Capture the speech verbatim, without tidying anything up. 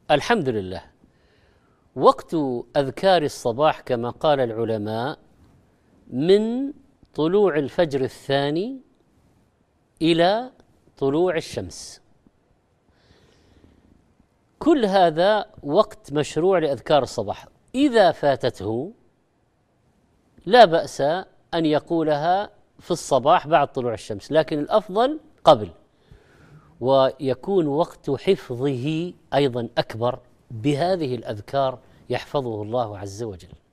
الحمد لله. وقت أذكار الصباح كما قال العلماء من طلوع الفجر الثاني إلى طلوع الشمس، كل هذا وقت مشروع لأذكار الصباح. إذا فاتته لا بأس أن يقولها في الصباح بعد طلوع الشمس، لكن الأفضل قبل، ويكون وقت حفظه أيضا أكبر بهذه الأذكار يحفظه الله عز وجل.